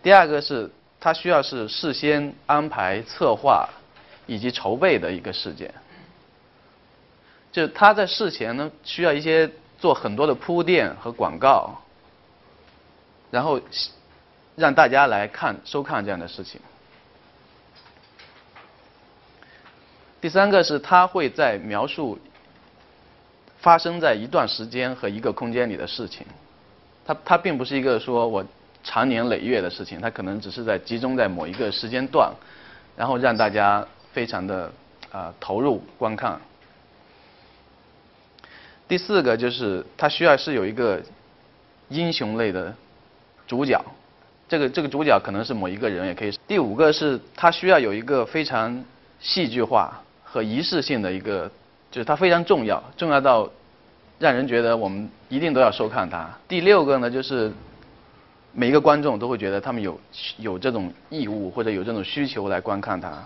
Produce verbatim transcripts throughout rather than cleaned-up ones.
第二个是它需要是事先安排、策划以及筹备的一个事件。就它在事前呢，需要一些做很多的铺垫和广告，然后让大家来看、收看这样的事情。第三个是它会在描述发生在一段时间和一个空间里的事情，它它并不是一个说我长年累月的事情，它可能只是在集中在某一个时间段，然后让大家非常的啊、呃、投入观看。第四个就是它需要是有一个英雄类的主角，这个这个主角可能是某一个人，也可以。第五个是它需要有一个非常戏剧化和仪式性的一个，就是它非常重要，重要到让人觉得我们一定都要收看它。第六个呢，就是每一个观众都会觉得他们有有这种义务或者有这种需求来观看它。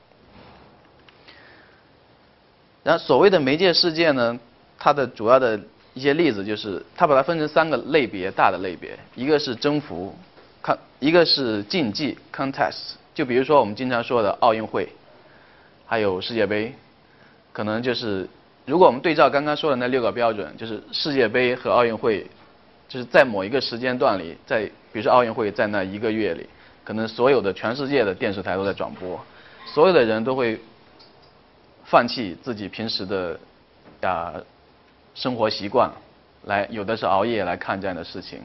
然后所谓的媒介事件呢，它的主要的一些例子就是，它把它分成三个类别，大的类别，一个是征服，看一个是竞技 contest， 就比如说我们经常说的奥运会，还有世界杯，可能就是如果我们对照刚刚说的那六个标准，就是世界杯和奥运会，就是在某一个时间段里，在比如说奥运会在那一个月里，可能所有的全世界的电视台都在转播，所有的人都会放弃自己平时的啊、呃、生活习惯，来有的是熬夜来看这样的事情。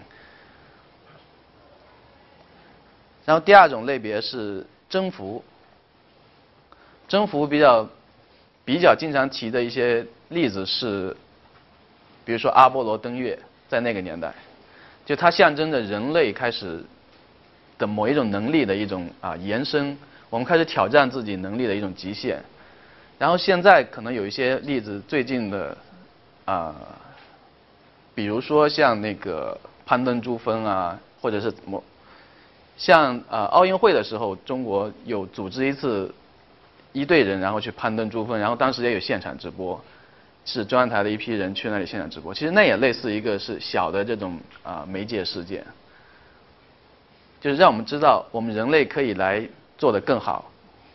然后第二种类别是征服，征服比较比较经常提的一些例子是，比如说阿波罗登月，在那个年代，就它象征着人类开始的某一种能力的一种啊延伸，我们开始挑战自己能力的一种极限。然后现在可能有一些例子，最近的啊，比如说像那个攀登珠峰啊，或者是某像啊奥运会的时候，中国有组织一次一队人然后去攀登珠峰，然后当时也有现场直播，是中央台的一批人去那里现场直播。其实那也类似一个是小的这种啊媒介事件，就是让我们知道我们人类可以来做得更好。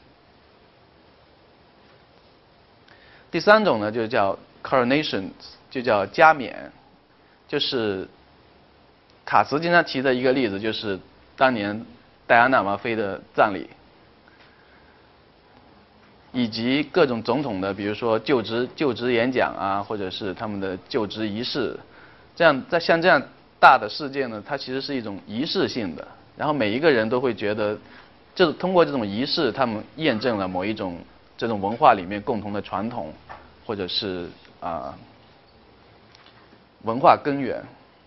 第三种呢，就叫 coronation， 就叫加冕，就是卡茨经常提的一个例子，就是当年戴安娜王妃的葬礼，以及各种总统的，比如说就职就职演讲啊，或者是他们的就职仪式，这样在像这样大的事件呢，它其实是一种仪式性的，然后每一个人都会觉得，就是通过这种仪式，他们验证了某一种这种文化里面共同的传统，或者是啊、呃、文化根源。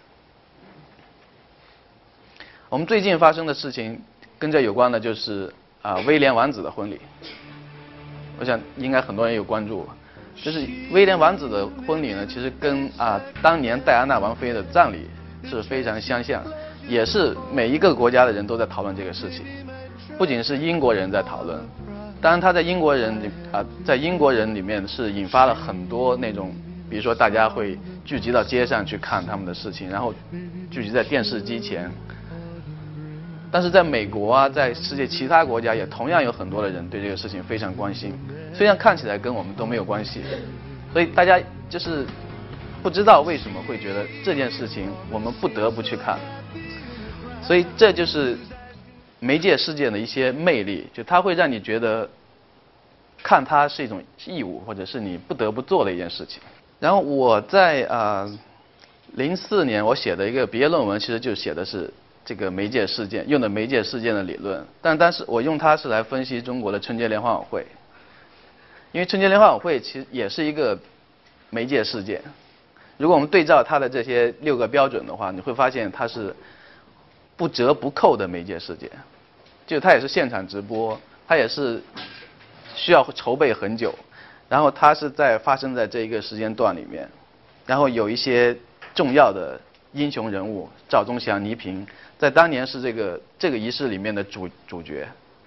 我们最近发生的事情跟这有关的就是啊、呃、威廉王子的婚礼，我想应该很多人有关注。就是威廉王子的婚礼呢，其实跟啊、呃、当年戴安娜王妃的葬礼是非常相像，也是每一个国家的人都在讨论这个事情，不仅是英国人在讨论。当然，他在英国人里啊、呃，在英国人里面是引发了很多那种，比如说大家会聚集到街上去看他们的事情，然后聚集在电视机前。但是在美国啊，在世界其他国家也同样有很多的人对这个事情非常关心，虽然看起来跟我们都没有关系，所以大家就是不知道为什么会觉得这件事情我们不得不去看，所以这就是媒介事件的一些魅力，就它会让你觉得看它是一种义务，或者是你不得不做的一件事情。然后我在啊零四年我写的一个毕业论文，其实就写的是这个媒介事件，用的媒介事件的理论，但但是我用它是来分析中国的春节联欢晚会，因为春节联欢晚会其实也是一个媒介事件。如果我们对照它的这些六个标准的话，你会发现它是不折不扣的媒介事件，就它也是现场直播，它也是需要筹备很久，然后它是在发生在这一个时间段里面，然后有一些重要的英雄人物，赵忠祥、倪萍，在当年是这个这个仪式里面的主主角，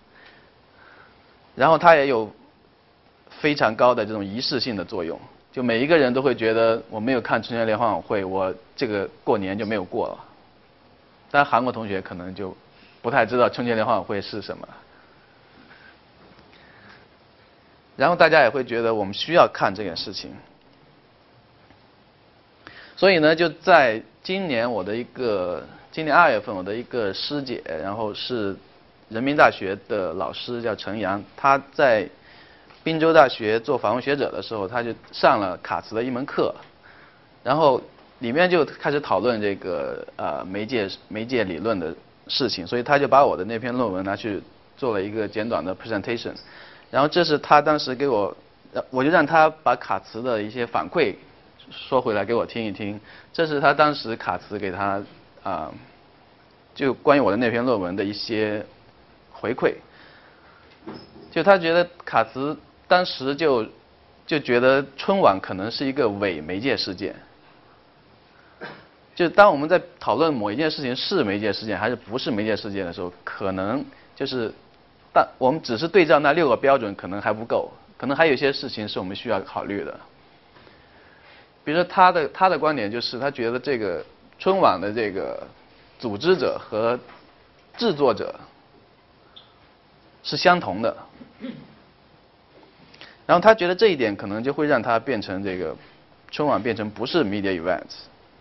然后它也有非常高的这种仪式性的作用，就每一个人都会觉得我没有看春节联欢晚会，我这个过年就没有过了。当然韩国同学可能就不太知道春节联欢晚会是什么。然后大家也会觉得我们需要看这件事情。所以呢，就在今年我的一个今年二月份，我的一个师姐，然后是人民大学的老师叫陈阳，他在滨州大学做访问学者的时候，他就上了卡茨的一门课，然后里面就开始讨论这个呃媒介媒介理论的事情，所以他就把我的那篇论文拿去做了一个简短的 presentation， 然后这是他当时给我，我就让他把卡茨的一些反馈说回来给我听一听，这是他当时卡茨给他啊、呃、就关于我的那篇论文的一些回馈，就他觉得卡茨当时就就觉得春晚可能是一个伪媒介事件，就当我们在讨论某一件事情是媒介事件还是不是媒介事件的时候，可能就是但我们只是对照那六个标准可能还不够，可能还有一些事情是我们需要考虑的。比如说他的他的观点就是他觉得这个春晚的这个组织者和制作者是相同的，然后他觉得这一点可能就会让他变成这个春晚变成不是 media events。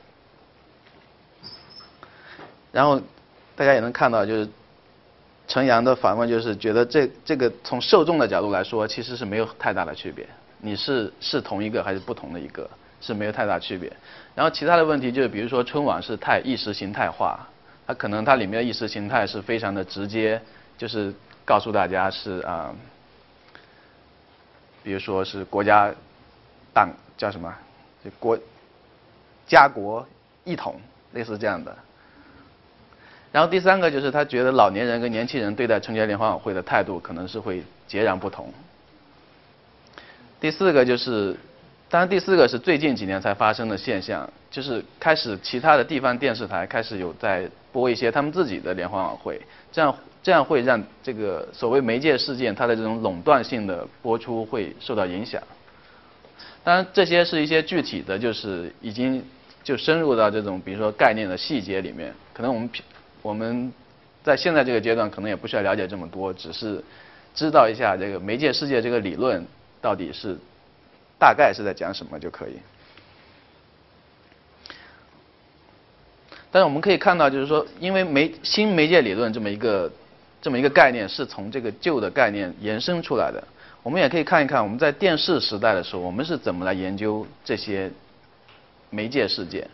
然后大家也能看到，就是陈阳的反问就是觉得这这个从受众的角度来说，其实是没有太大的区别，你是是同一个还是不同的一个，是没有太大区别。然后其他的问题就是，比如说春晚是太意识形态化，它可能它里面的意识形态是非常的直接，就是告诉大家是啊、呃，比如说是国家党叫什么，就国家国一统，类似这样的。然后第三个就是他觉得老年人跟年轻人对待春节联欢晚会的态度可能是会截然不同。第四个就是，当然第四个是最近几年才发生的现象，就是开始其他的地方电视台开始有在播一些他们自己的联欢晚会，这样这样会让这个所谓媒介事件它的这种垄断性的播出会受到影响。当然这些是一些具体的，就是已经就深入到这种比如说概念的细节里面，可能我们我们在现在这个阶段可能也不需要了解这么多，只是知道一下这个媒介世界这个理论到底是大概是在讲什么就可以。但是我们可以看到，就是说，因为媒新媒介理论这么一个这么一个概念是从这个旧的概念延伸出来的，我们也可以看一看我们在电视时代的时候，我们是怎么来研究这些媒介事件。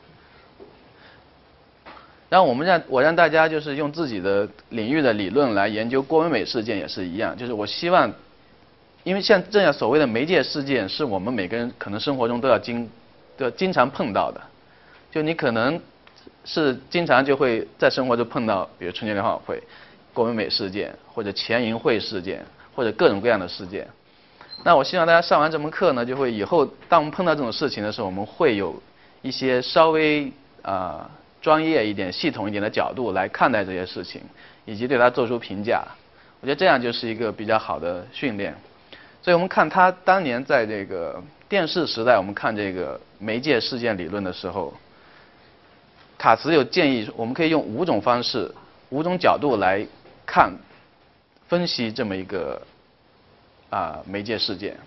然后我们让我让大家就是用自己的领域的理论来研究郭美美事件也是一样，就是我希望，因为像这样所谓的媒介事件是我们每个人可能生活中都要经都要经常碰到的，就你可能是经常就会在生活中碰到，比如春节联欢晚会、郭美美事件，或者钱银会事件，或者各种各样的事件。那我希望大家上完这门课呢，就会以后当我们碰到这种事情的时候，我们会有一些稍微啊。呃专业一点、系统一点的角度来看待这些事情，以及对它做出评价。我觉得这样就是一个比较好的训练。所以我们看他当年在这个电视时代，我们看这个媒介事件理论的时候，卡茨有建议，我们可以用五种方式、五种角度来看、分析这么一个啊、呃、媒介事件。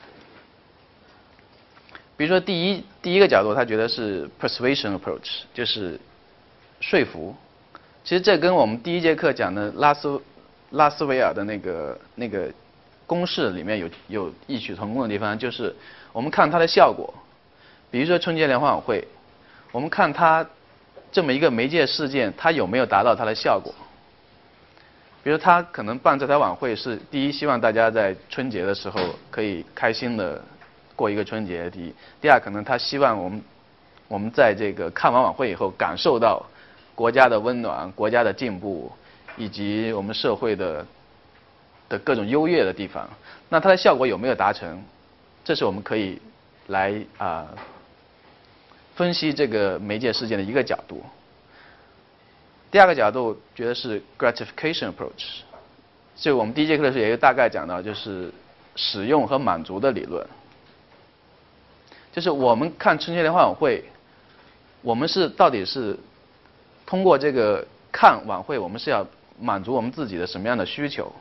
比如说第一第一个角度，他觉得是 persuasion approach， 就是说服。其实这跟我们第一节课讲的拉斯拉斯维尔的那个那个公式里面有有异曲同工的地方，就是我们看它的效果。比如说春节联欢晚会，我们看它这么一个媒介事件，它有没有达到它的效果。比如他可能办这台晚会是第一，希望大家在春节的时候可以开心的过一个春节，第一；第二，可能他希望我们我们在这个看完晚会以后，感受到国家的温暖、国家的进步，以及我们社会的的各种优越的地方。那它的效果有没有达成？这是我们可以来啊、呃、分析这个媒介事件的一个角度。第二个角度觉得是 gratification approach， 就我们第一节课的时候也大概讲到，就是使用和满足的理论。就是我们看春节联欢晚会，我们是到底是通过这个看晚会，我们是要满足我们自己的什么样的需求？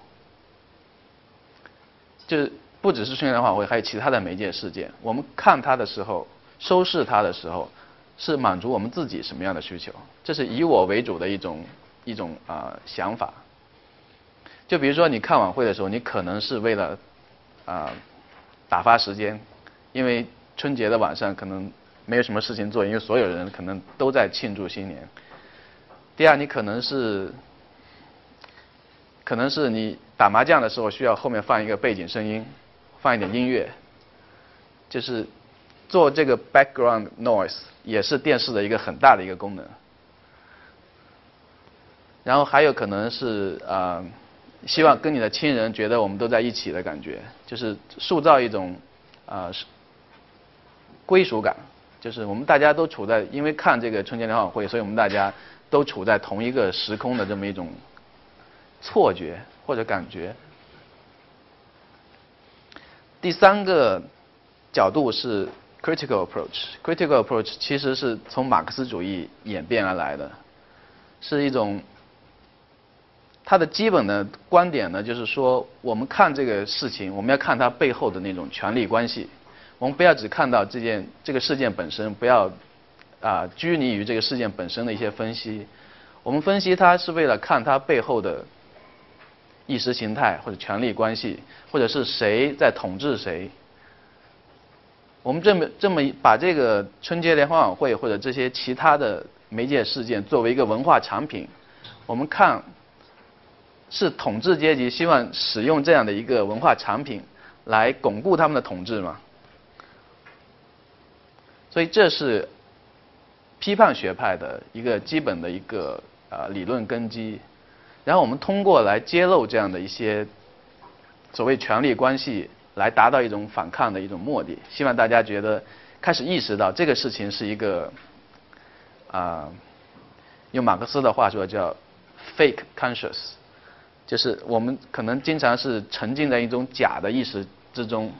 就是不只是春节联欢晚会，还有其他的媒介事件，我们看它的时候，收视它的时候，是满足我们自己什么样的需求？这是以我为主的一种一种啊、呃、想法。就比如说你看晚会的时候，你可能是为了啊、呃、打发时间，因为春节的晚上可能没有什么事情做，因为所有人可能都在庆祝新年。第二，你可能是可能是你打麻将的时候需要后面放一个背景声音，放一点音乐，就是做这个 background noise 也是电视的一个很大的一个功能。然后还有可能是啊、呃，希望跟你的亲人觉得我们都在一起的感觉，就是塑造一种啊、呃、归属感，就是我们大家都处在，因为看这个春节联欢晚会，所以我们大家都处在同一个时空的这么一种错觉或者感觉。第三个角度是 critical approach。critical approach 其实是从马克思主义演变而来的，是一种它的基本的观点呢，就是说我们看这个事情，我们要看它背后的那种权力关系，我们不要只看到这件这个事件本身，不要啊、呃、拘泥于这个事件本身的一些分析，我们分析它是为了看它背后的意识形态或者权力关系，或者是谁在统治谁。我们这么这么把这个春节联欢晚会或者这些其他的媒介事件作为一个文化产品，我们看是统治阶级希望使用这样的一个文化产品来巩固他们的统治吗？所以这是批判学派的一个基本的一个呃理论根基。然后我们通过来揭露这样的一些所谓权力关系，来达到一种反抗的一种目的，希望大家觉得开始意识到这个事情是一个啊、呃，用马克思的话说叫 fake conscious， 就是我们可能经常是沉浸在一种假的意识之中，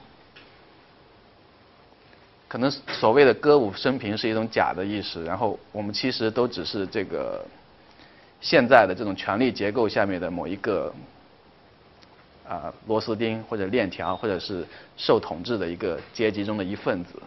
可能所谓的歌舞升平是一种假的意识，然后我们其实都只是这个现在的这种权力结构下面的某一个啊、呃、螺丝钉或者链条，或者是受统治的一个阶级中的一份子。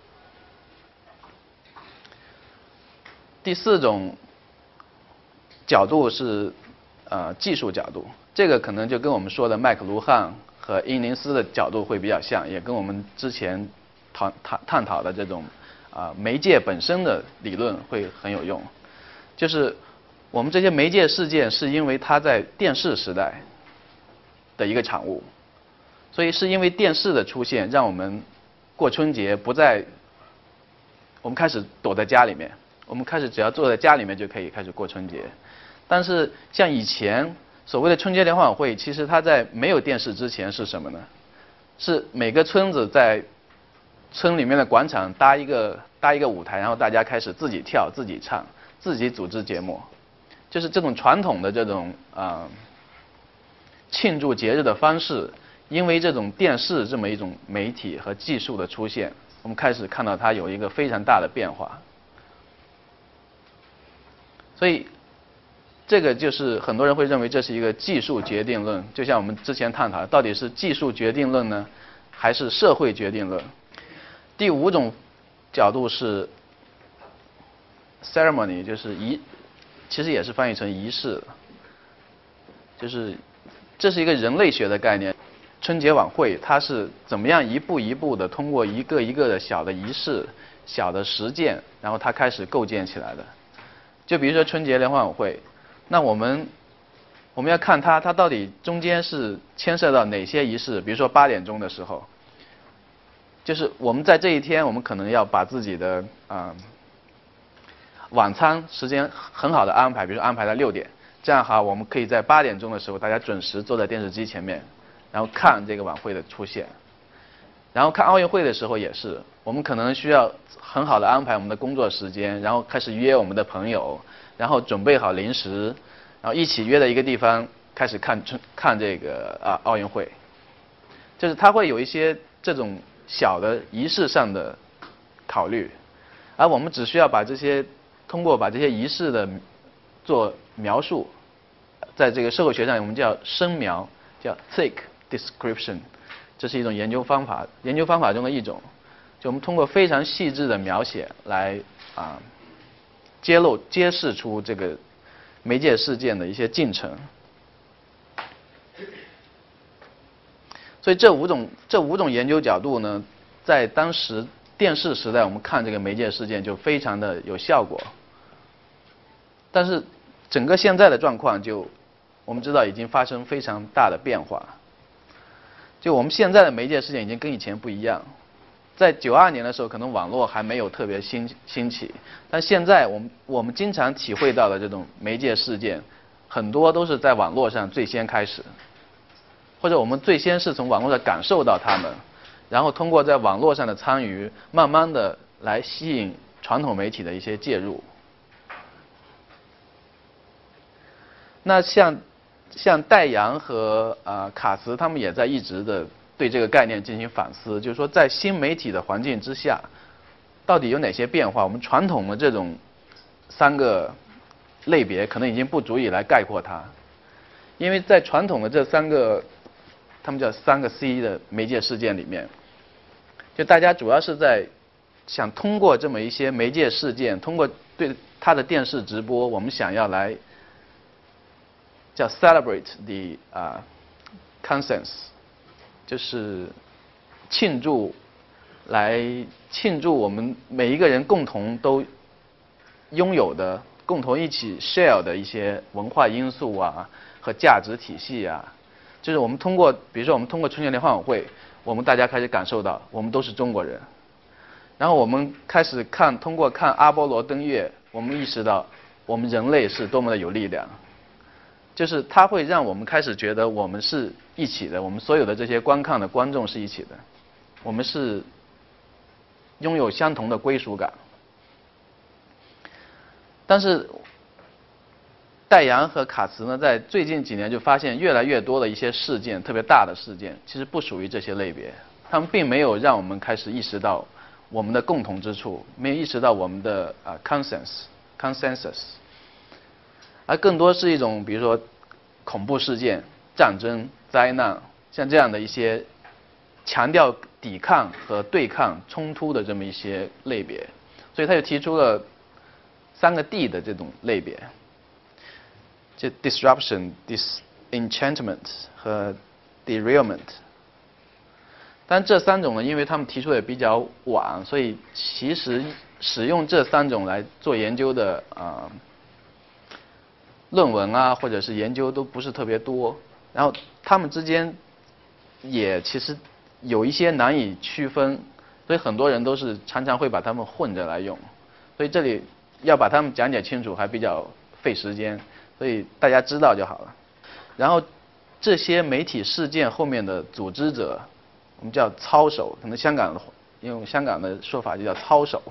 第四种角度是呃技术角度，这个可能就跟我们说的麦克卢汉和英林斯的角度会比较像，也跟我们之前谈谈探讨的这种啊、呃、媒介本身的理论会很有用。就是我们这些媒介事件是因为它在电视时代的一个产物，所以是因为电视的出现，让我们过春节不再，我们开始躲在家里面，我们开始只要坐在家里面就可以开始过春节。但是像以前所谓的春节联欢晚会，其实它在没有电视之前是什么呢？是每个村子在村里面的广场搭一个搭一个舞台，然后大家开始自己跳、自己唱、自己组织节目，就是这种传统的这种啊、呃、庆祝节日的方式，因为这种电视这么一种媒体和技术的出现，我们开始看到它有一个非常大的变化。所以这个就是很多人会认为这是一个技术决定论，就像我们之前探讨的，到底是技术决定论呢，还是社会决定论？第五种角度是 ceremony， 就是仪，其实也是翻译成仪式，就是这是一个人类学的概念。春节晚会它是怎么样一步一步的通过一个一个的小的仪式、小的实践，然后它开始构建起来的。就比如说春节联欢晚会，那我们我们要看它它到底中间是牵涉到哪些仪式。比如说八点钟的时候，就是我们在这一天，我们可能要把自己的啊、呃、晚餐时间很好的安排，比如说安排在六点，这样好，我们可以在八点钟的时候，大家准时坐在电视机前面，然后看这个晚会的出现。然后看奥运会的时候也是，我们可能需要很好的安排我们的工作时间，然后开始约我们的朋友，然后准备好零食，然后一起约在一个地方开始看看这个啊奥运会。就是它会有一些这种小的仪式上的考虑，而我们只需要把这些通过把这些仪式的做描述，在这个社会学上我们叫深描，叫 thick description， 这是一种研究方法，研究方法中的一种，就我们通过非常细致的描写来啊揭露揭示出这个媒介事件的一些进程。所以这五种这五种研究角度呢，在当时电视时代，我们看这个媒介事件就非常的有效果。但是整个现在的状况就，我们知道已经发生非常大的变化。就我们现在的媒介事件已经跟以前不一样。在九二年的时候，可能网络还没有特别兴兴起，但现在我们我们经常体会到的这种媒介事件，很多都是在网络上最先开始。或者我们最先是从网络上感受到它们，然后通过在网络上的参与，慢慢的来吸引传统媒体的一些介入。那像像戴阳和啊、呃、卡茨他们也在一直的对这个概念进行反思，就是说在新媒体的环境之下，到底有哪些变化？我们传统的这种三个类别可能已经不足以来概括它，因为在传统的这三个。他们叫三个 C 的媒介事件里面，就大家主要是在想通过这么一些媒介事件，通过对它的电视直播，我们想要来叫 celebrate the 啊、uh, consensus， 就是庆祝，来庆祝我们每一个人共同都拥有的、共同一起 share 的一些文化因素啊和价值体系啊。就是我们通过，比如说我们通过春节联欢晚会，我们大家开始感受到我们都是中国人，然后我们开始看，通过看阿波罗登月，我们意识到我们人类是多么的有力量，就是它会让我们开始觉得我们是一起的，我们所有的这些观看的观众是一起的，我们是拥有相同的归属感。但是戴阳和卡茨呢，在最近几年就发现越来越多的一些事件，特别大的事件，其实不属于这些类别。他们并没有让我们开始意识到我们的共同之处，没有意识到我们的啊、uh, consensus consensus， 而更多是一种比如说恐怖事件、战争、灾难，像这样的一些强调抵抗和对抗冲突的这么一些类别。所以他就提出了三个 D 的这种类别。就 disruption、disenchantment 和 derailment， 但这三种呢，因为他们提出的比较晚，所以其实使用这三种来做研究的啊、呃、论文啊，或者是研究都不是特别多。然后他们之间也其实有一些难以区分，所以很多人都是常常会把它们混着来用。所以这里要把它们讲解清楚还比较费时间。所以大家知道就好了。然后这些媒体事件后面的组织者，我们叫操守，可能香港用香港的说法就叫操守。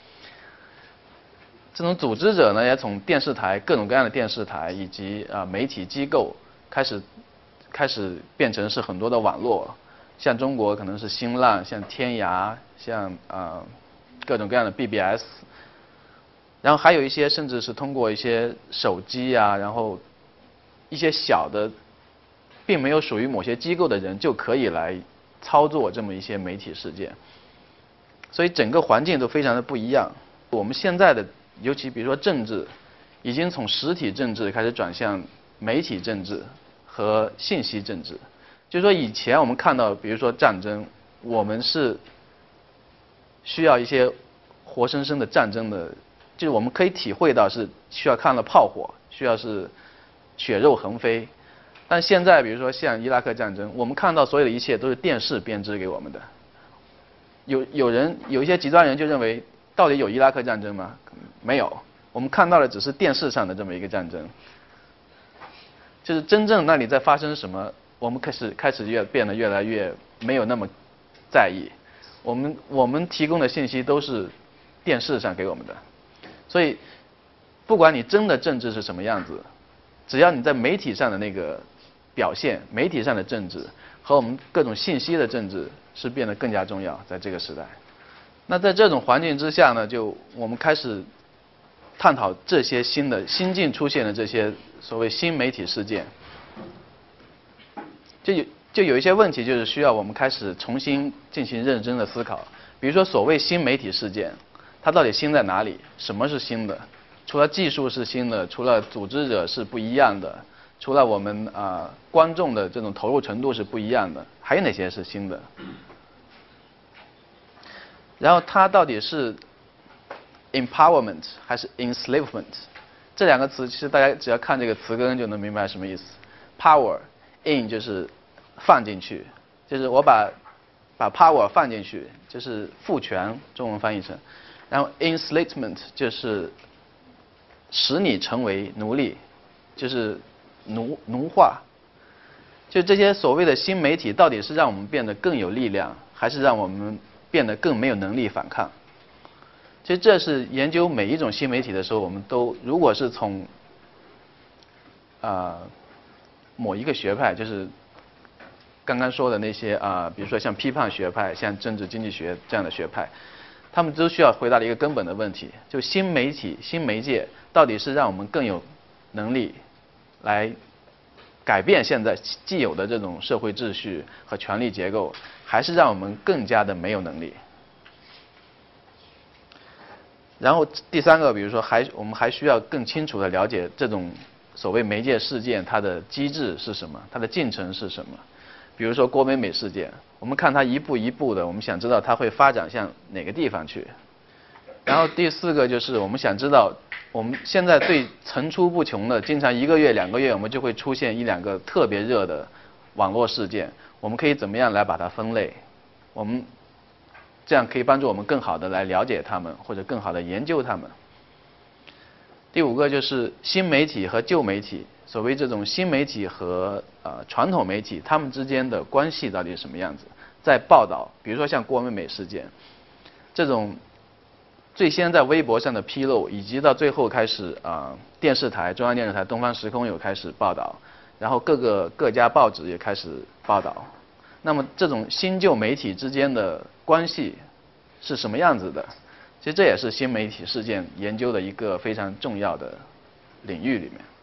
这种组织者呢，也从电视台各种各样的电视台以及啊、呃、媒体机构开始开始变成是很多的网络，像中国可能是新浪，像天涯，像啊、呃、各种各样的 B B S。然后还有一些甚至是通过一些手机啊，然后一些小的并没有属于某些机构的人就可以来操作这么一些媒体事件，所以整个环境都非常的不一样。我们现在的尤其比如说政治，已经从实体政治开始转向媒体政治和信息政治。就是说以前我们看到比如说战争，我们是需要一些活生生的战争的，就是我们可以体会到是需要看到炮火，需要是血肉横飞。但现在比如说像伊拉克战争，我们看到所有的一切都是电视编织给我们的。有有人有一些极端人就认为，到底有伊拉克战争吗？没有，我们看到的只是电视上的这么一个战争。就是真正那里在发生什么，我们开始开始越变得越来越没有那么在意。我们我们提供的信息都是电视上给我们的，所以不管你真的政治是什么样子，只要你在媒体上的那个表现，媒体上的政治和我们各种信息的政治是变得更加重要，在这个时代。那在这种环境之下呢，就我们开始探讨这些新的新近出现的这些所谓新媒体事件。就有就有一些问题，就是需要我们开始重新进行认真的思考。比如说，所谓新媒体事件，它到底新在哪里？什么是新的？除了技术是新的，除了组织者是不一样的，除了我们啊、呃、观众的这种投入程度是不一样的，还有哪些是新的？然后它到底是 empowerment 还是 enslavement？ 这两个词其实大家只要看这个词根就能明白什么意思。power in 就是放进去，就是我把把 power 放进去，就是赋权，中文翻译成。然后 enslavement 就是使你成为奴隶，就是奴奴化。就这些所谓的新媒体，到底是让我们变得更有力量，还是让我们变得更没有能力反抗？其实这是研究每一种新媒体的时候，我们都如果是从啊、呃、某一个学派，就是刚刚说的那些啊、呃，比如说像批判学派、像政治经济学这样的学派，他们都需要回答一个根本的问题：就新媒体、新媒介到底是让我们更有能力来改变现在既有的这种社会秩序和权力结构，还是让我们更加的没有能力？然后第三个，比如说还我们还需要更清楚的了解这种所谓媒介事件它的机制是什么，它的进程是什么。比如说郭美美事件，我们看它一步一步的，我们想知道它会发展向哪个地方去。然后第四个就是我们想知道，我们现在对层出不穷的，经常一个月两个月我们就会出现一两个特别热的网络事件，我们可以怎么样来把它分类？我们这样可以帮助我们更好的来了解它们，或者更好的研究它们。第五个就是新媒体和旧媒体，所谓这种新媒体和呃传统媒体，它们之间的关系到底是什么样子？在报道，比如说像郭美美事件，这种最先在微博上的披露，以及到最后开始啊、呃、电视台、中央电视台、东方时空有开始报道，然后各个各家报纸也开始报道。那么这种新旧媒体之间的关系是什么样子的？其实这也是新媒体事件研究的一个非常重要的领域里面。